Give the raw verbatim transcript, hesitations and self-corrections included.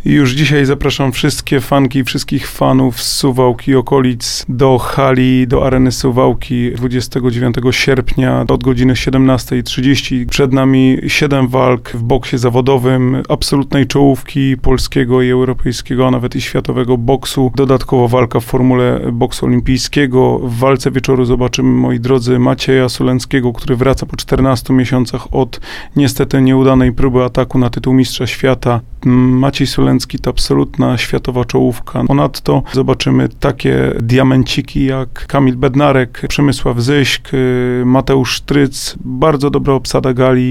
I już dzisiaj zapraszam wszystkie fanki, wszystkich fanów z Suwałk i okolic do hali, do areny Suwałki dwudziestego dziewiątego sierpnia od godziny siedemnastej trzydzieści. Przed nami siedem walk w boksie zawodowym, absolutnej czołówki polskiego i europejskiego, a nawet i światowego boksu. Dodatkowo walka w formule boksu olimpijskiego. W walce wieczoru zobaczymy, moi drodzy, Macieja Sulenckiego, który wraca po czternastu miesiącach od niestety nieudanej próby ataku na tytuł mistrza świata. Maciej Sulencki to absolutna światowa czołówka. Ponadto zobaczymy takie diamenciki jak Kamil Bednarek, Przemysław Zyśk, Mateusz Sztryc. Bardzo dobra obsada gali.